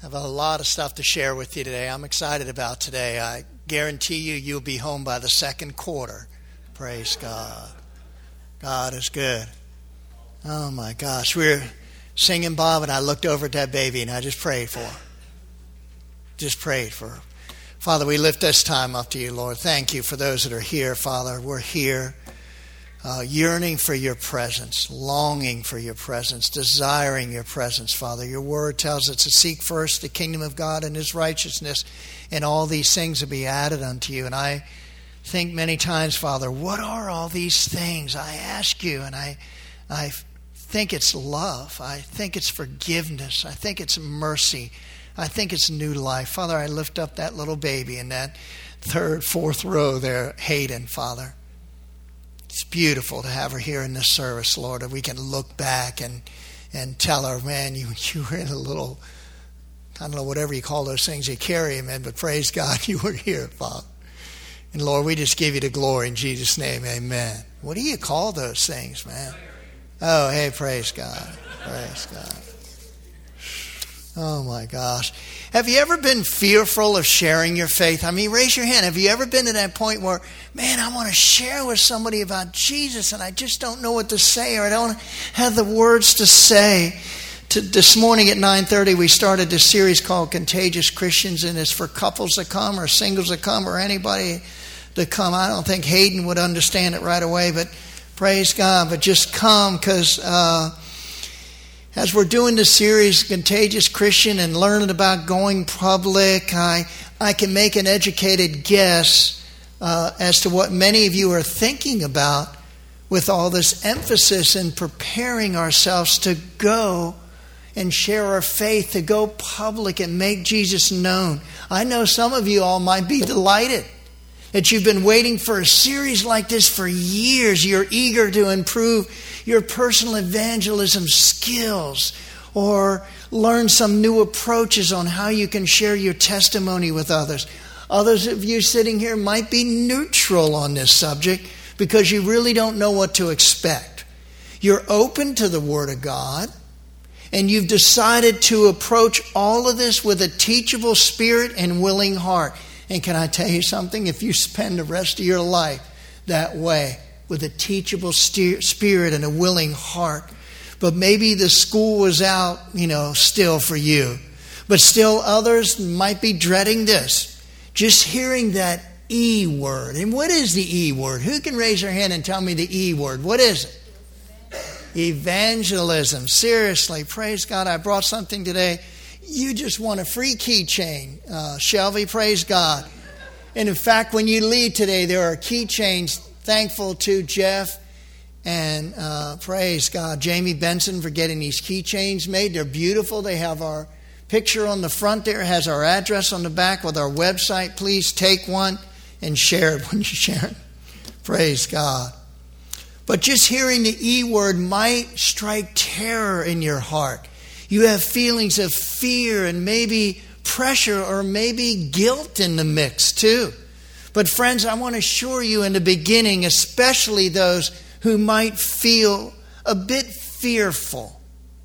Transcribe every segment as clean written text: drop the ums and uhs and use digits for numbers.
I have a lot of stuff to share with you today. I'm excited about today. I guarantee you'll be home by the second quarter. Praise God. God is good. Oh my gosh. We were singing, Bob, and I looked over at that baby and I just prayed for her. Just prayed for her. Father, we lift this time up to you, Lord. Thank you for those that are here, Father. We're here yearning for your presence, longing for your presence, desiring your presence, Father. Your word tells us to seek first the kingdom of God and his righteousness, and all these things will be added unto you. And I think many times, Father, what are all these things? I ask you, and I think it's love. I think it's forgiveness. I think it's mercy. I think it's new life. Father, I lift up that little baby in that third, fourth row there, Hayden, Father. It's beautiful to have her here in this service, Lord, that we can look back and tell her, man, you were in a little, I don't know, whatever you call those things you carry him in, but praise God, you were here, Father. And Lord, we just give you the glory in Jesus' name, amen. What do you call those things, man? Oh, hey, praise God. Praise God. Oh, my gosh. Have you ever been fearful of sharing your faith? I mean, raise your hand. Have you ever been to that point where, man, I want to share with somebody about Jesus and I just don't know what to say, or I don't have the words to say? This morning at 9:30, we started this series called Contagious Christians, and it's for couples that come or singles that come or anybody to come. I don't think Hayden would understand it right away, but praise God. But just come, because as we're doing this series, Contagious Christian, and learning about going public, I can make an educated guess as to what many of you are thinking about with all this emphasis in preparing ourselves to go and share our faith, to go public and make Jesus known. I know some of you all might be delighted that you've been waiting for a series like this for years. You're eager to improve your personal evangelism skills or learn some new approaches on how you can share your testimony with others. Others of you sitting here might be neutral on this subject because you really don't know what to expect. You're open to the Word of God, and you've decided to approach all of this with a teachable spirit and willing heart. And can I tell you something? If you spend the rest of your life that way, with a teachable spirit and a willing heart, but maybe the school was out, still for you, but still others might be dreading this. Just hearing that E word. And what is the E word? Who can raise their hand and tell me the E word? What is it? Evangelism. Seriously, praise God. I brought something today. You just want a free keychain. Shelby, praise God. And in fact, when you leave today, there are keychains. Thankful to Jeff and praise God, Jamie Benson, for getting these keychains made. They're beautiful. They have our picture on the front there. It has our address on the back with our website. Please take one and share it when you share it. Praise God. But just hearing the E word might strike terror in your heart. You have feelings of fear and maybe pressure or maybe guilt in the mix too. But friends, I want to assure you in the beginning, especially those who might feel a bit fearful,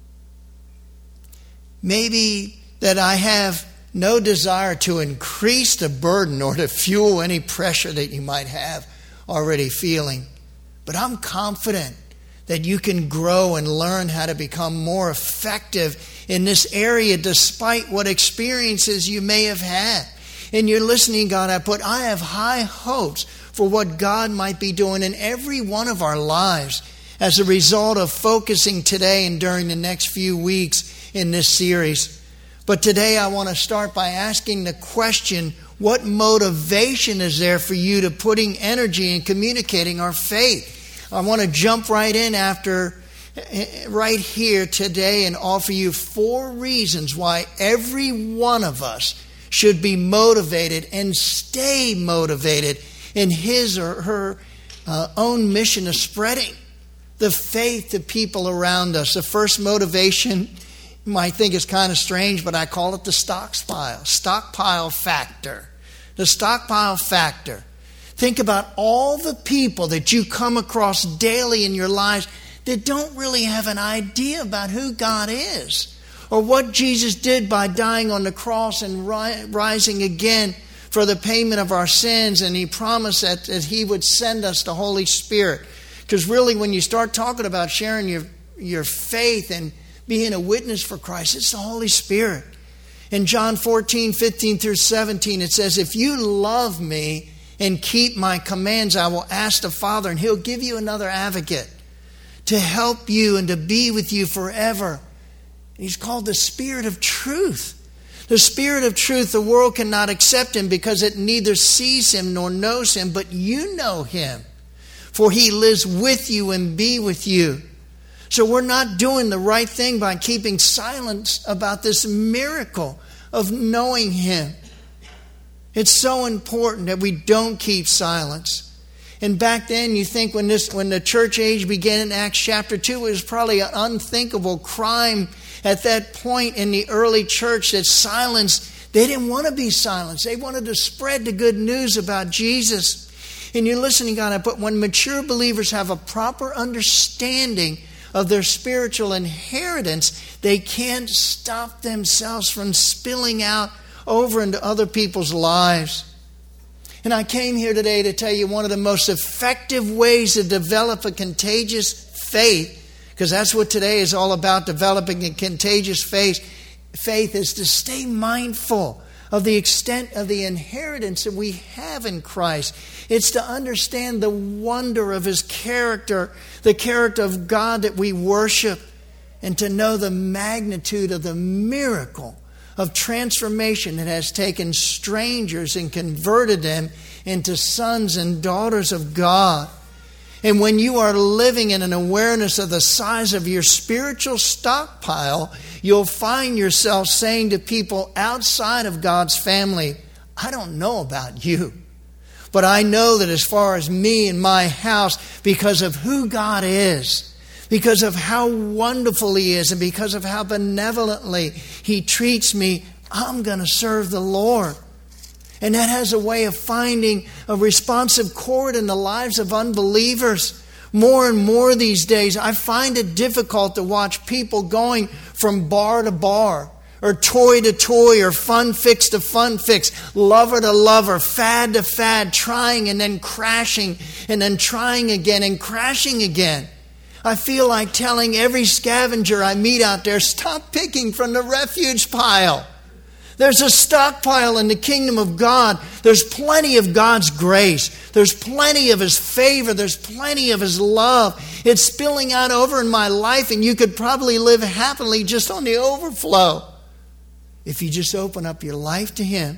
maybe that I have no desire to increase the burden or to fuel any pressure that you might have already feeling. But I'm confident that you can grow and learn how to become more effective in this area despite what experiences you may have had. In your listening, God, I have high hopes for what God might be doing in every one of our lives as a result of focusing today and during the next few weeks in this series. But today I want to start by asking the question, what motivation is there for you to putting energy in communicating our faith? I want to jump right in right here today and offer you 4 reasons why every one of us should be motivated and stay motivated in his or her own mission of spreading the faith to people around us. The first motivation, you might think is kind of strange, but I call it the stockpile factor. The stockpile factor. Think about all the people that you come across daily in your lives that don't really have an idea about who God is, or what Jesus did by dying on the cross and rising again for the payment of our sins. And He promised that He would send us the Holy Spirit. Because really, when you start talking about sharing your faith and being a witness for Christ, it's the Holy Spirit. In John 14:15-17, it says, if you love me and keep my commands, I will ask the Father, and He'll give you another advocate to help you and to be with you forever. He's called the Spirit of Truth. The Spirit of Truth, the world cannot accept Him because it neither sees Him nor knows Him, but you know Him, for He lives with you and be with you. So we're not doing the right thing by keeping silence about this miracle of knowing Him. It's so important that we don't keep silence. And back then, you think when the church age began in Acts chapter 2, it was probably an unthinkable crime at that point in the early church that silence, they didn't want to be silenced. They wanted to spread the good news about Jesus. And you're listening, God, but when mature believers have a proper understanding of their spiritual inheritance, they can't stop themselves from spilling out over into other people's lives. And I came here today to tell you one of the most effective ways to develop a contagious faith, because that's what today is all about, developing a contagious faith, is to stay mindful of the extent of the inheritance that we have in Christ. It's to understand the wonder of His character, the character of God that we worship, and to know the magnitude of the miracle of transformation that has taken strangers and converted them into sons and daughters of God. And when you are living in an awareness of the size of your spiritual stockpile, you'll find yourself saying to people outside of God's family, I don't know about you, but I know that as far as me and my house, because of who God is, because of how wonderful He is, and because of how benevolently He treats me, I'm going to serve the Lord. And that has a way of finding a responsive chord in the lives of unbelievers. More and more these days, I find it difficult to watch people going from bar to bar, or toy to toy, or fun fix to fun fix, lover to lover, fad to fad, trying and then crashing, and then trying again and crashing again. I feel like telling every scavenger I meet out there, stop picking from the refuge pile. There's a stockpile in the kingdom of God. There's plenty of God's grace. There's plenty of His favor. There's plenty of His love. It's spilling out over in my life, and you could probably live happily just on the overflow if you just open up your life to Him.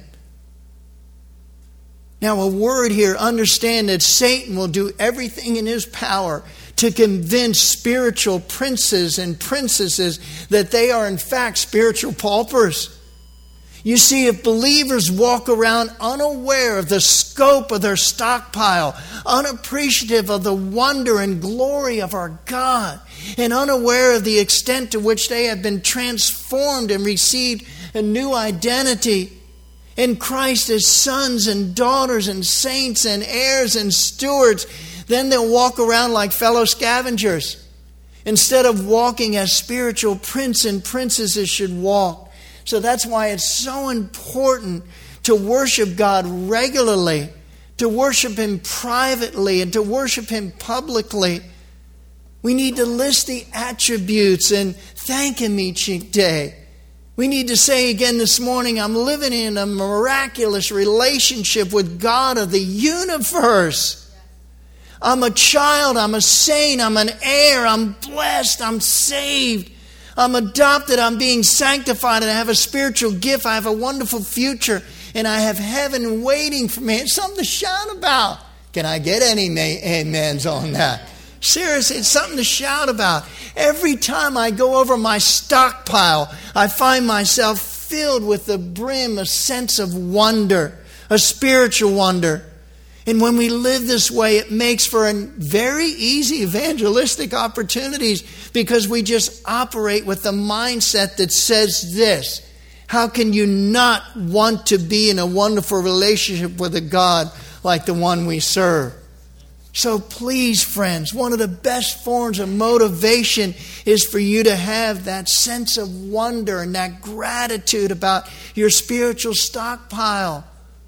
Now, a word here, understand that Satan will do everything in his power to convince spiritual princes and princesses that they are in fact spiritual paupers. You see, if believers walk around unaware of the scope of their stockpile, unappreciative of the wonder and glory of our God, and unaware of the extent to which they have been transformed and received a new identity in Christ as sons and daughters and saints and heirs and stewards, then they'll walk around like fellow scavengers instead of walking as spiritual princes and princesses should walk. So that's why it's so important to worship God regularly, to worship Him privately, and to worship Him publicly. We need to list the attributes and thank Him each day. We need to say again this morning, I'm living in a miraculous relationship with God of the universe. I'm a child, I'm a saint, I'm an heir, I'm blessed, I'm saved. I'm adopted, I'm being sanctified, and I have a spiritual gift. I have a wonderful future, and I have heaven waiting for me. It's something to shout about. Can I get any amens on that? Seriously, it's something to shout about. Every time I go over my stockpile, I find myself filled with the brim, a sense of wonder, a spiritual wonder. And when we live this way, it makes for a very easy evangelistic opportunities because we just operate with the mindset that says this: how can you not want to be in a wonderful relationship with a God like the one we serve? So please, friends, one of the best forms of motivation is for you to have that sense of wonder and that gratitude about your spiritual stockpile.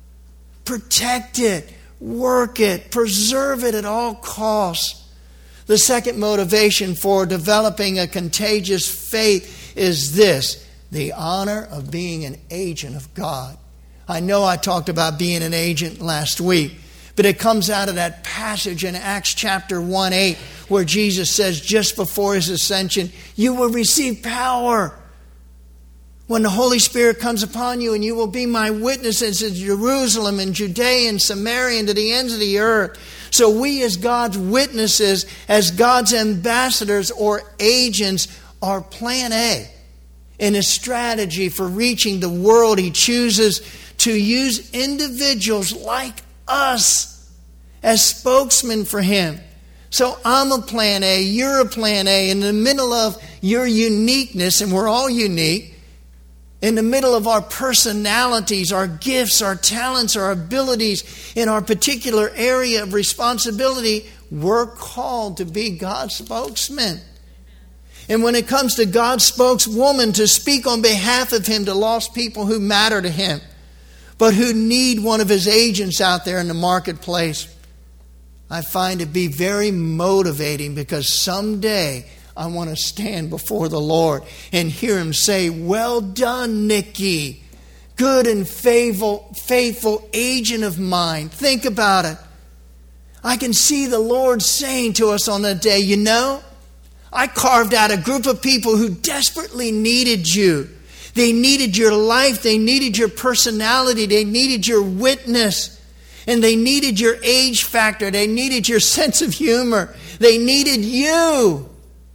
Protect it, work it, preserve it at all costs. The second motivation for developing a contagious faith is this: the honor of being an agent of God. I know I talked about being an agent last week, but it comes out of that passage in Acts chapter 1:8 where Jesus says just before His ascension, you will receive power when the Holy Spirit comes upon you, and you will be my witnesses in Jerusalem and Judea and Samaria and to the ends of the earth. So we as God's witnesses, as God's ambassadors or agents, are plan A in His strategy for reaching the world. He chooses to use individuals like us as spokesmen for Him. So I'm a plan A, you're a plan A. In the middle of your uniqueness, and we're all unique, in the middle of our personalities, our gifts, our talents, our abilities, in our particular area of responsibility, we're called to be God's spokesman. And when it comes to God's spokeswoman, to speak on behalf of Him to lost people who matter to Him, but who need one of His agents out there in the marketplace, I find it be very motivating, because someday I want to stand before the Lord and hear Him say, well done, Nikki, good and faithful agent of mine. Think about it. I can see the Lord saying to us on that day, you know, I carved out a group of people who desperately needed you. They needed your life. They needed your personality. They needed your witness. And they needed your age factor. They needed your sense of humor. They needed you.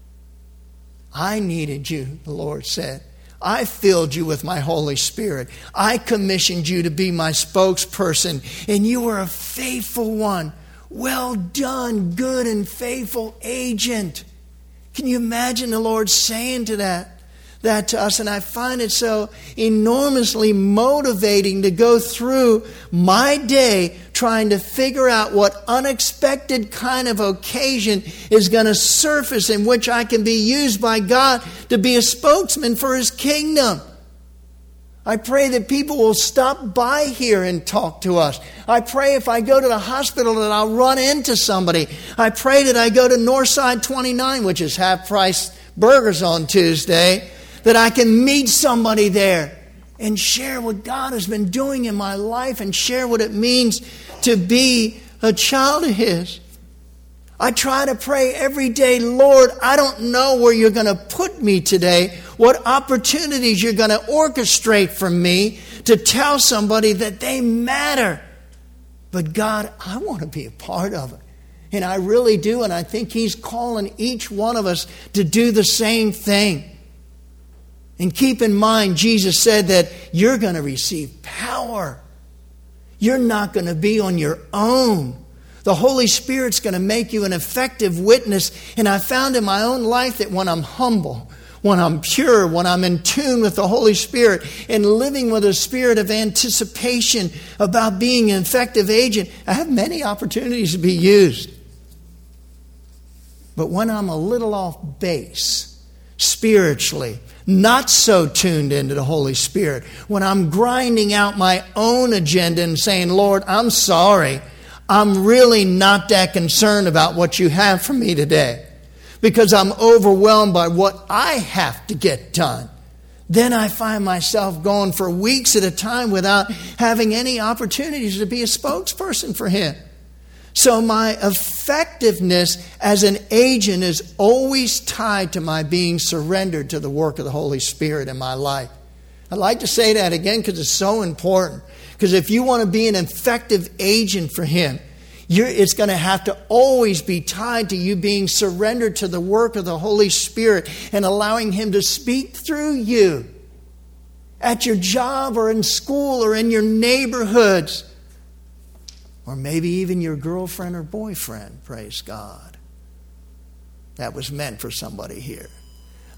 I needed you, the Lord said. I filled you with my Holy Spirit. I commissioned you to be my spokesperson, and you were a faithful one. Well done, good and faithful agent. Can you imagine the Lord saying that to us? And I find it so enormously motivating to go through my day trying to figure out what unexpected kind of occasion is going to surface in which I can be used by God to be a spokesman for His kingdom. I pray that people will stop by here and talk to us. I pray if I go to the hospital that I'll run into somebody. I pray that I go to Northside 29, which is half-price burgers on Tuesday, that I can meet somebody there and share what God has been doing in my life and share what it means to be a child of His. I try to pray every day, Lord, I don't know where you're going to put me today, what opportunities you're going to orchestrate for me to tell somebody that they matter. But God, I want to be a part of it. And I really do, and I think He's calling each one of us to do the same thing. And keep in mind, Jesus said that you're going to receive power. You're not going to be on your own. The Holy Spirit's going to make you an effective witness. And I found in my own life that when I'm humble, when I'm pure, when I'm in tune with the Holy Spirit and living with a spirit of anticipation about being an effective agent, I have many opportunities to be used. But when I'm a little off base, spiritually, not so tuned into the Holy Spirit, when I'm grinding out my own agenda and saying, Lord, I'm sorry, I'm really not that concerned about what you have for me today because I'm overwhelmed by what I have to get done. Then I find myself going for weeks at a time without having any opportunities to be a spokesperson for Him. So my effectiveness as an agent is always tied to my being surrendered to the work of the Holy Spirit in my life. I'd like to say that again because it's so important. Because if you want to be an effective agent for Him, it's going to have to always be tied to you being surrendered to the work of the Holy Spirit and allowing Him to speak through you at your job or in school or in your neighborhoods. Or maybe even your girlfriend or boyfriend, praise God. That was meant for somebody here.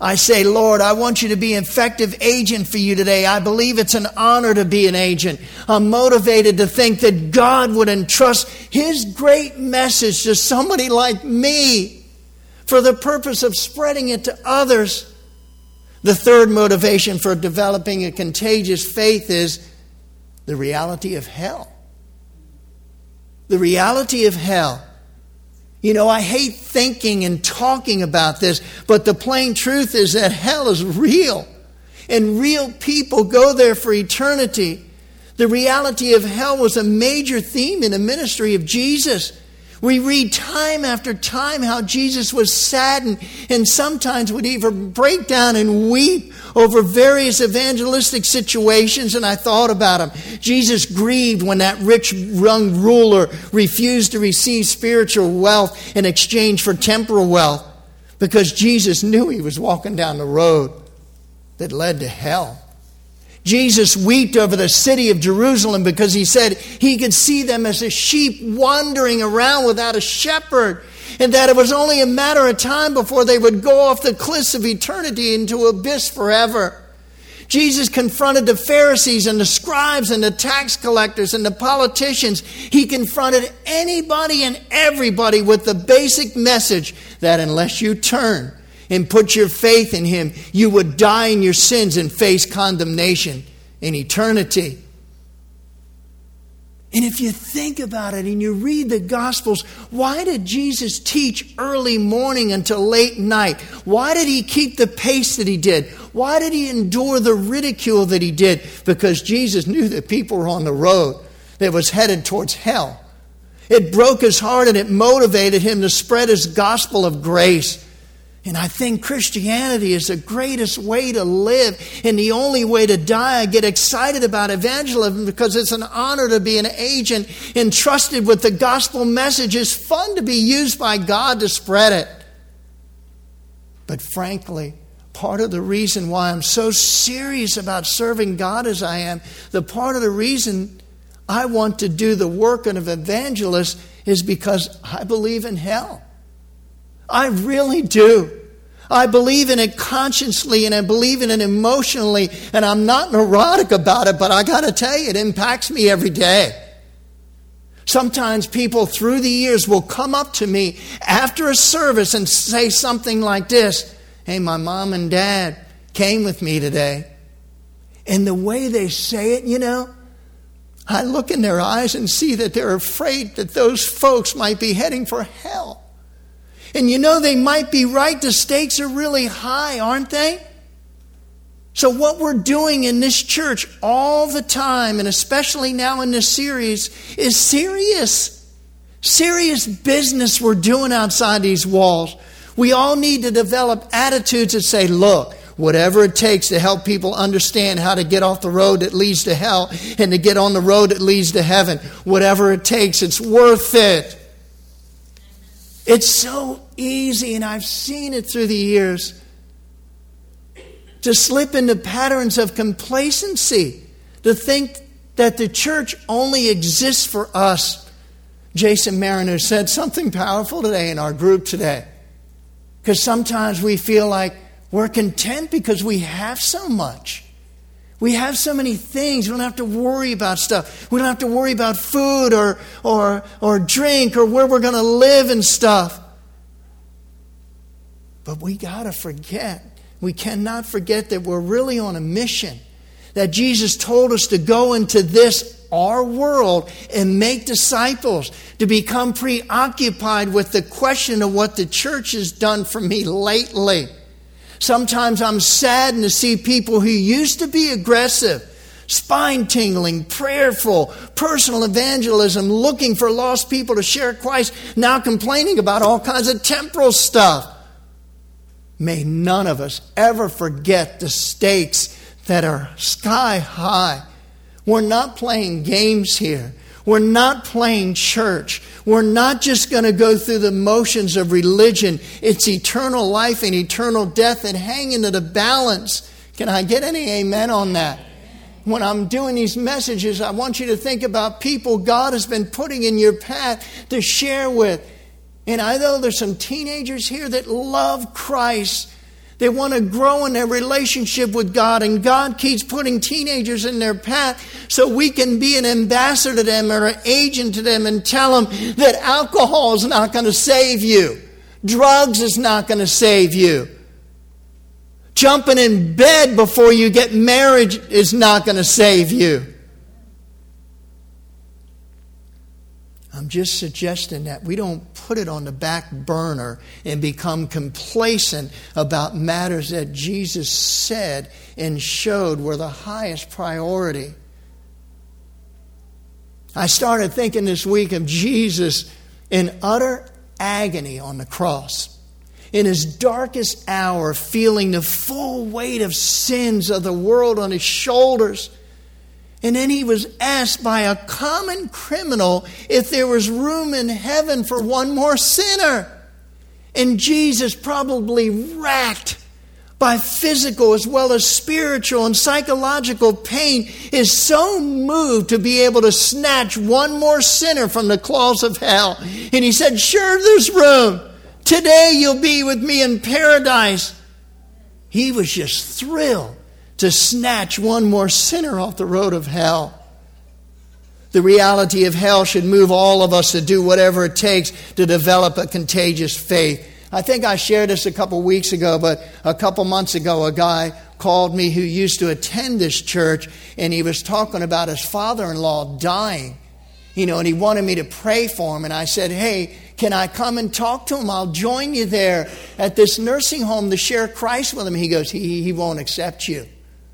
I say, Lord, I want you to be an effective agent for you today. I believe it's an honor to be an agent. I'm motivated to think that God would entrust his great message to somebody like me for the purpose of spreading it to others. The third motivation for developing a contagious faith is the reality of hell. The reality of hell. You know, I hate thinking and talking about this, but the plain truth is that hell is real. And real people go there for eternity. The reality of hell was a major theme in the ministry of Jesus. We read time after time how Jesus was saddened and sometimes would even break down and weep over various evangelistic situations. And I thought about him. Jesus grieved when that rich young ruler refused to receive spiritual wealth in exchange for temporal wealth, because Jesus knew he was walking down the road that led to hell. Jesus wept over the city of Jerusalem because he said he could see them as a sheep wandering around without a shepherd, and that it was only a matter of time before they would go off the cliffs of eternity into abyss forever. Jesus confronted the Pharisees and the scribes and the tax collectors and the politicians. He confronted anybody and everybody with the basic message that unless you turn and put your faith in him, you would die in your sins and face condemnation in eternity. And if you think about it and you read the Gospels, why did Jesus teach early morning until late night? Why did he keep the pace that he did? Why did he endure the ridicule that he did? Because Jesus knew that people were on the road that was headed towards hell. It broke his heart and it motivated him to spread his gospel of grace. And I think Christianity is the greatest way to live and the only way to die. I get excited about evangelism because it's an honor to be an agent entrusted with the gospel message. It's fun to be used by God to spread it. But frankly, part of the reason why I'm so serious about serving God as I am, the part of the reason I want to do the work of an evangelist is because I believe in hell. I really do. I believe in it consciously and I believe in it emotionally, and I'm not neurotic about it, but I got to tell you, it impacts me every day. Sometimes people through the years will come up to me after a service and say something like this: "Hey, my mom and dad came with me today." And the way they say it, you know, I look in their eyes and see that they're afraid that those folks might be heading for hell. And you know, they might be right. The stakes are really high, aren't they? So what we're doing in this church all the time, and especially now in this series, is serious. Serious business we're doing outside these walls. We all need to develop attitudes that say, look, whatever it takes to help people understand how to get off the road that leads to hell and to get on the road that leads to heaven. Whatever it takes, it's worth it. It's so easy, and I've seen it through the years, to slip into patterns of complacency, to think that the church only exists for us. Jason Mariner said something powerful today in our group today, because sometimes we feel like we're content because we have so much. We have so many things. We don't have to worry about stuff. We don't have to worry about food or drink or where we're going to live and stuff. But we got to forget. We cannot forget that we're really on a mission. That Jesus told us to go into this, our world, and make disciples. To become preoccupied with the question of what the church has done for me lately. Sometimes I'm saddened to see people who used to be aggressive, spine-tingling, prayerful, personal evangelism, looking for lost people to share Christ, now complaining about all kinds of temporal stuff. May none of us ever forget the stakes that are sky high. We're not playing games here. We're not playing church. We're not just going to go through the motions of religion. It's eternal life and eternal death that hang into the balance. Can I get any amen on that? When I'm doing these messages, I want you to think about people God has been putting in your path to share with. And I know there's some teenagers here that love Christ. They want to grow in their relationship with God, and God keeps putting teenagers in their path so we can be an ambassador to them or an agent to them and tell them that alcohol is not going to save you. Drugs is not going to save you. Jumping in bed before you get married is not going to save you. I'm just suggesting that we don't put it on the back burner and become complacent about matters that Jesus said and showed were the highest priority. I started thinking this week of Jesus in utter agony on the cross. In his darkest hour, feeling the full weight of sins of the world on his shoulders. And then he was asked by a common criminal if there was room in heaven for one more sinner. And Jesus, probably racked by physical as well as spiritual and psychological pain, is so moved to be able to snatch one more sinner from the claws of hell. And he said, "Sure, there's room. Today you'll be with me in paradise." He was just thrilled to snatch one more sinner off the road of hell. The reality of hell should move all of us to do whatever it takes to develop a contagious faith. I think I shared this a couple weeks ago, but a couple months ago, a guy called me who used to attend this church, and he was talking about his father-in-law dying. And he wanted me to pray for him. And I said, "Hey, can I come and talk to him? I'll join you there at this nursing home to share Christ with him." He goes, he won't accept you.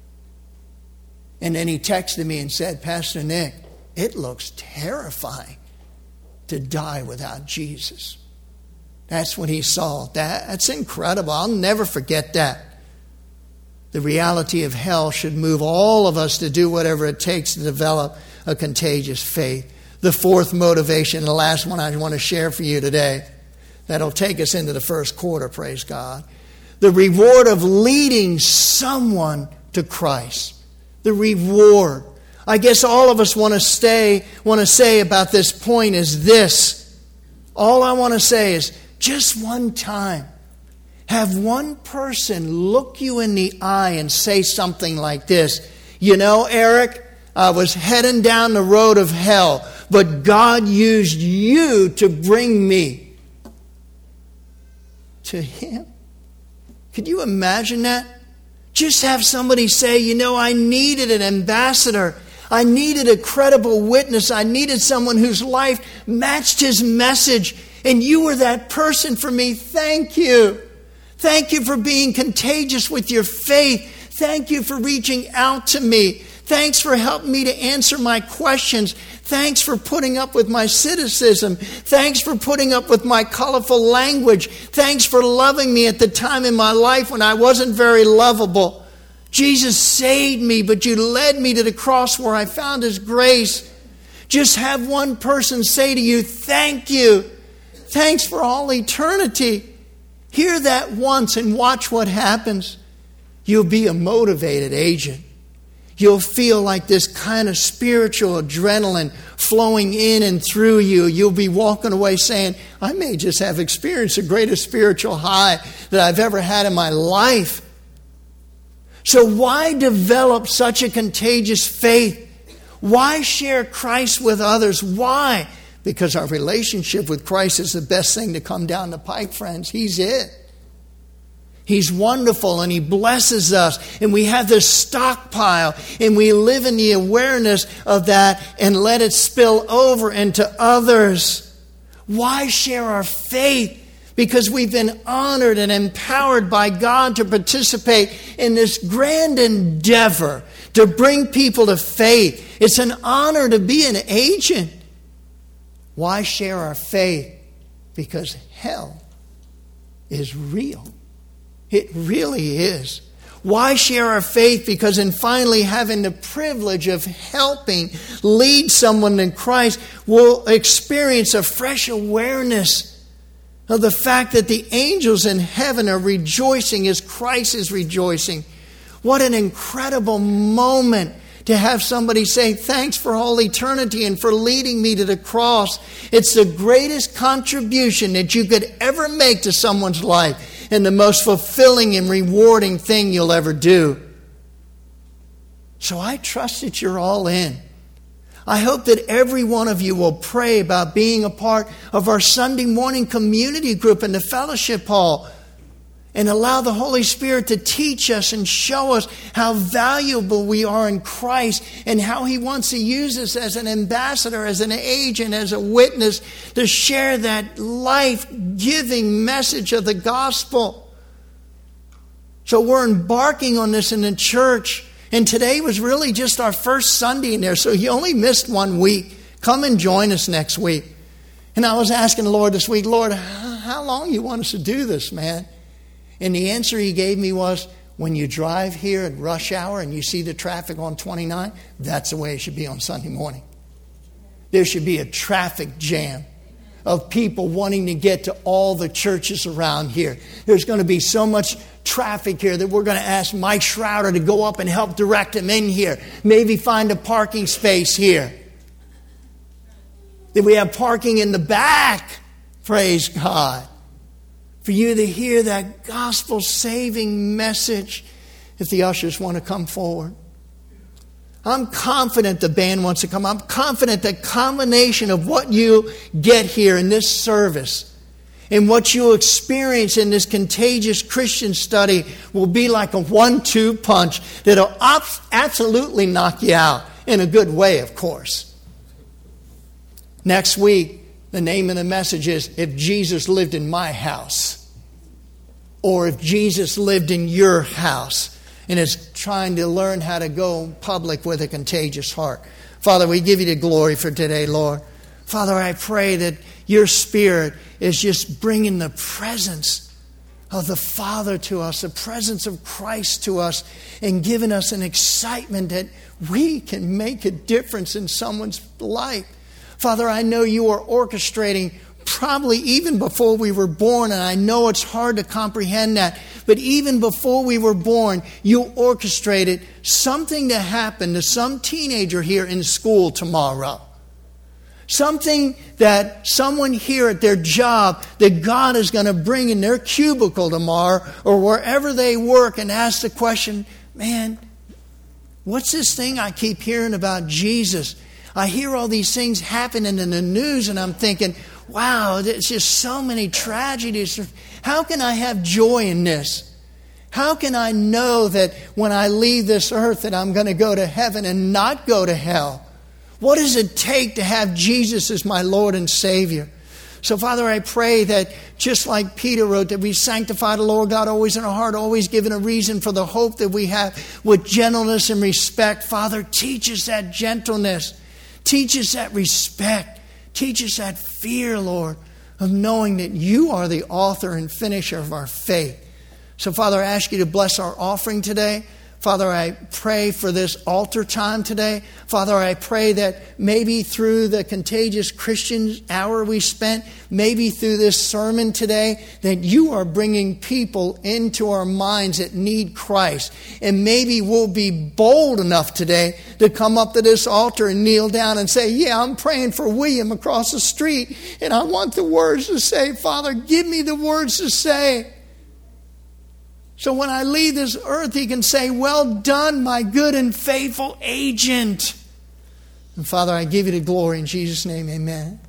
And then he texted me and said, "Pastor Nick, it looks terrifying to die without Jesus." That's when he saw that. That's incredible. I'll never forget that. The reality of hell should move all of us to do whatever it takes to develop a contagious faith. The fourth motivation, the last one I want to share for you today, that'll take us into the first quarter, praise God. The reward of leading someone to Christ. The reward. I guess all of us want to say about this point is this. All I want to say is just one time, have one person look you in the eye and say something like this: "You know, Eric, I was heading down the road of hell, but God used you to bring me to Him." Could you imagine that? Just have somebody say, "You know, I needed an ambassador. I needed a credible witness. I needed someone whose life matched his message. And you were that person for me. Thank you. Thank you for being contagious with your faith. Thank you for reaching out to me. Thanks for helping me to answer my questions. Thanks for putting up with my cynicism. Thanks for putting up with my colorful language. Thanks for loving me at the time in my life when I wasn't very lovable. Jesus saved me, but you led me to the cross where I found His grace." Just have one person say to you, "Thank you. Thanks for all eternity." Hear that once and watch what happens. You'll be a motivated agent. You'll feel like this kind of spiritual adrenaline flowing in and through you. You'll be walking away saying, "I may just have experienced the greatest spiritual high that I've ever had in my life." So why develop such a contagious faith? Why share Christ with others? Why? Because our relationship with Christ is the best thing to come down the pike, friends. He's it. He's wonderful and He blesses us. And we have this stockpile and we live in the awareness of that and let it spill over into others. Why share our faith? Because we've been honored and empowered by God to participate in this grand endeavor to bring people to faith. It's an honor to be an agent. Why share our faith? Because hell is real. It really is. Why share our faith? Because in finally having the privilege of helping lead someone in Christ, we'll experience a fresh awareness of the fact that the angels in heaven are rejoicing as Christ is rejoicing. What an incredible moment to have somebody say, "Thanks for all eternity and for leading me to the cross." It's the greatest contribution that you could ever make to someone's life. and the most fulfilling and rewarding thing you'll ever do. So I trust that you're all in. I hope that every one of you will pray about being a part of our Sunday morning community group in the fellowship hall, and allow the Holy Spirit to teach us and show us how valuable we are in Christ, and how He wants to use us as an ambassador, as an agent, as a witness to share that life-giving message of the gospel. So we're embarking on this in the church. And today was really just our first Sunday in there. So you only missed 1 week. Come and join us next week. And I was asking the Lord this week, Lord, how long you want us to do this, man? And the answer He gave me was, when you drive here at rush hour and you see the traffic on 29, that's the way it should be on Sunday morning. There should be a traffic jam of people wanting to get to all the churches around here. There's going to be so much traffic here that we're going to ask Mike Schroeder to go up and help direct them in here. Maybe find a parking space here. That we have parking in the back. Praise God. For you to hear that gospel-saving message, if the ushers want to come forward. I'm confident the band wants to come. I'm confident the combination of what you get here in this service and what you experience in this contagious Christian study will be like a 1-2 punch that'll absolutely knock you out, in a good way, of course. Next week, the name of the message is, If Jesus Lived in My House. Or if Jesus lived in your house. And it's trying to learn how to go public with a contagious heart. Father, we give you the glory for today, Lord. Father, I pray that your Spirit is just bringing the presence of the Father to us, the presence of Christ to us, and giving us an excitement that we can make a difference in someone's life. Father, I know you are orchestrating probably even before we were born, and I know it's hard to comprehend that, but even before we were born, you orchestrated something to happen to some teenager here in school tomorrow. Something that someone here at their job that God is going to bring in their cubicle tomorrow or wherever they work and ask the question, man, what's this thing I keep hearing about Jesus? I hear all these things happening in the news and I'm thinking, wow, there's just so many tragedies. How can I have joy in this? How can I know that when I leave this earth that I'm going to go to heaven and not go to hell? What does it take to have Jesus as my Lord and Savior? So, Father, I pray that just like Peter wrote, that we sanctify the Lord God always in our heart, always giving a reason for the hope that we have with gentleness and respect. Father, teach us that gentleness. Teach us that respect. Teach us that fear, Lord, of knowing that you are the author and finisher of our faith. So, Father, I ask you to bless our offering today. Father, I pray for this altar time today. Father, I pray that maybe through the contagious Christian hour we spent, maybe through this sermon today, that you are bringing people into our minds that need Christ. And maybe we'll be bold enough today to come up to this altar and kneel down and say, yeah, I'm praying for William across the street, and I want the words to say. Father, give me the words to say. So when I leave this earth, he can say, well done, my good and faithful agent. And Father, I give you the glory in Jesus' name, amen.